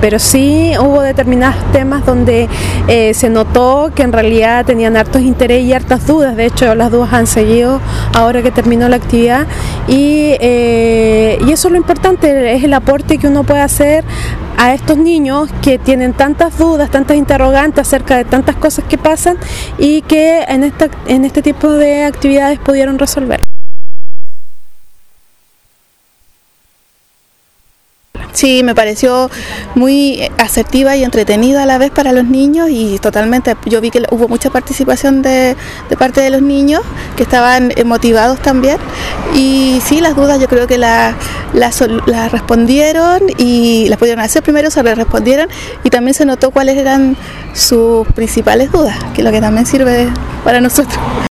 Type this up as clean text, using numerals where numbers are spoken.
pero sí hubo determinados temas donde se notó que en realidad tenían hartos interés y hartas dudas. De hecho, las dudas han seguido ahora que terminó la actividad y eso es lo importante, es el aporte que uno puede hacer a estos niños que tienen tantas dudas, tantas interrogantes acerca de tantas cosas que pasan y que en este tipo de actividades pudieron resolver. Sí, me pareció muy asertiva y entretenida a la vez para los niños y totalmente, yo vi que hubo mucha participación de parte de los niños que estaban motivados también y sí, las dudas yo creo que las respondieron y las pudieron hacer primero, se les respondieron y también se notó cuáles eran sus principales dudas, que es lo que también sirve para nosotros.